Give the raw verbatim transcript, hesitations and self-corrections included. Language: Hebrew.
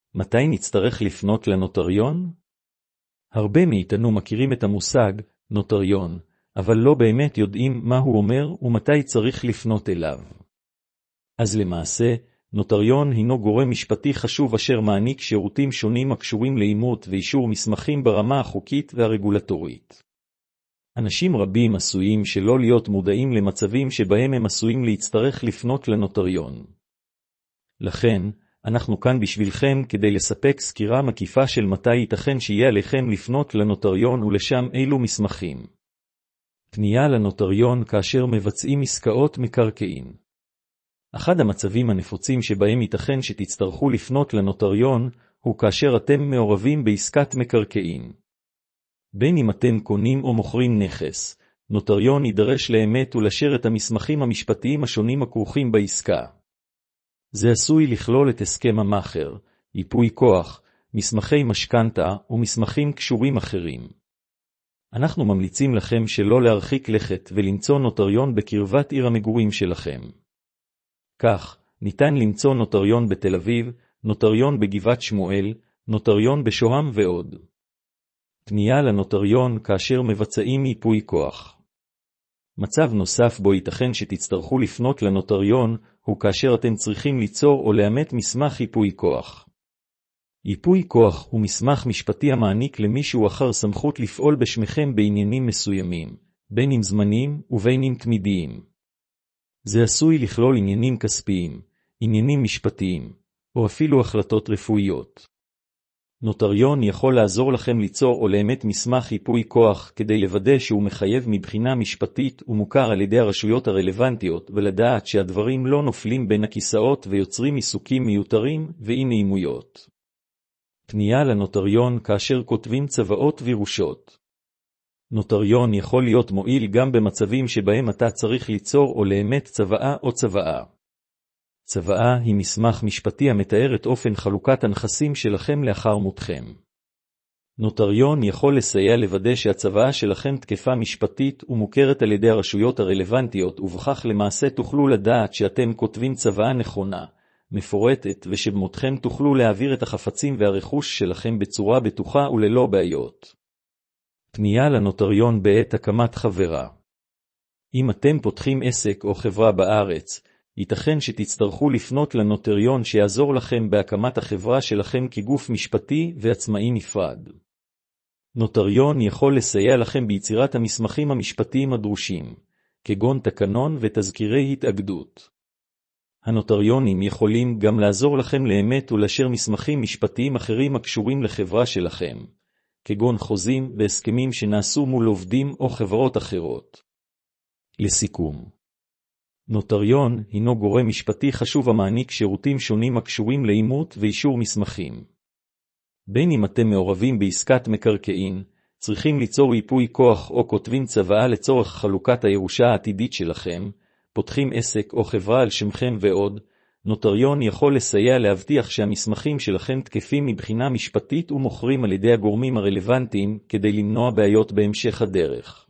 מתי נצטרך לפנות לנוטריון? הרבה מאיתנו מכירים את המושג נוטריון, אבל לא באמת יודעים מה הוא אומר ומתי צריך לפנות אליו. אז למעשה, נוטריון הינו גורם משפטי חשוב אשר מעניק שירותים שונים הקשורים לאימות ואישור מסמכים ברמה החוקית והרגולטורית. אנשים רבים עשויים שלא להיות מודעים למצבים שבהם הם עשויים להצטרך לפנות לנוטריון. לכן, אנחנו כאן בשבילכם כדי לספק סקירה מקיפה של מתי ייתכן שיהיה עליכם לפנות לנוטריון ולשם אילו מסמכים. פנייה לנוטריון כאשר מבצעים עסקאות מקרקעין. אחד המצבים הנפוצים שבהם ייתכן שתצטרכו לפנות לנוטריון הוא כאשר אתם מעורבים בעסקת מקרקעין. בין אם אתם קונים או מוכרים נכס, נוטריון יידרש לאמת ולאשר את המסמכים המשפטיים השונים הכרוכים בעסקה. זה עשוי לכלול את הסכם המאכר, ייפוי כוח, מסמכי משכנתה ומסמכים קשורים אחרים. אנחנו ממליצים לכם שלא להרחיק לכת ולמצוא נוטריון בקרבת עיר המגורים שלכם. כך, ניתן למצוא נוטריון בתל אביב, נוטריון בגבעת שמואל, נוטריון בשוהם ועוד. פנייה לנוטריון כאשר מבצעים ייפוי כוח. מצב נוסף בו ייתכן שתצטרכו לפנות לנוטריון הוא כאשר אתם צריכים ליצור או לאמת מסמך ייפוי כוח. ייפוי כוח הוא מסמך משפטי המעניק למישהו אחר סמכות לפעול בשמכם בעניינים מסוימים, בין אם זמניים ובין אם תמידיים. זה עשוי לכלול עניינים כספיים, עניינים משפטיים, או אפילו החלטות רפואיות. נוטריון יכול לעזור לכם ליצור או לאמת מסמך ייפוי כוח כדי לוודא שהוא מחייב מבחינה משפטית ומוכר על ידי הרשויות הרלוונטיות ולדעת שהדברים לא נופלים בין הכיסאות ויוצרים עיסוקים מיותרים ואי נעימויות. פנייה לנוטריון כאשר כותבים צוואות וירושות. נוטריון יכול להיות מועיל גם במצבים שבהם אתה צריך ליצור או לאמת צוואה או צוואה. צוואה היא מסמך משפטי המתאר את אופן חלוקת הנכסים שלכם לאחר מותכם. נוטריון יכול לסייע לוודא שהצוואה שלכם תקפה משפטית ומוכרת על ידי הרשויות הרלוונטיות, ובכך למעשה תוכלו לדעת שאתם כותבים צוואה נכונה, מפורטת, ושבמותכם תוכלו להעביר את החפצים והרכוש שלכם בצורה בטוחה וללא בעיות. פנייה לנוטריון בעת הקמת חברה. אם אתם פותחים עסק או חברה בארץ, ייתכן שתצטרכו לפנות לנוטריון שיעזור לכם בהקמת החברה שלכם כגוף משפטי ועצמאי נפרד. נוטריון יכול לסייע לכם ביצירת המסמכים המשפטיים הדרושים, כגון תקנון ותזכירי התאגדות. הנוטריונים יכולים גם לעזור לכם לאמת ולאשר מסמכים משפטיים אחרים הקשורים לחברה שלכם, כגון חוזים והסכמים שנעשו מול עובדים או חברות אחרות. לסיכום, נוטריון הינו גורם משפטי חשוב המעניק שירותים שונים הקשורים לאימות ואישור מסמכים. בין אם אתם מעורבים בעסקת מקרקעין, צריכים ליצור ייפוי כוח או כותבים צוואה לצורך חלוקת הירושה העתידית שלכם, פותחים עסק או חברה על שמכם ועוד, נוטריון יכול לסייע להבטיח שהמסמכים שלכם תקפים מבחינה משפטית ומוכרים על ידי הגורמים הרלוונטיים כדי למנוע בעיות בהמשך הדרך.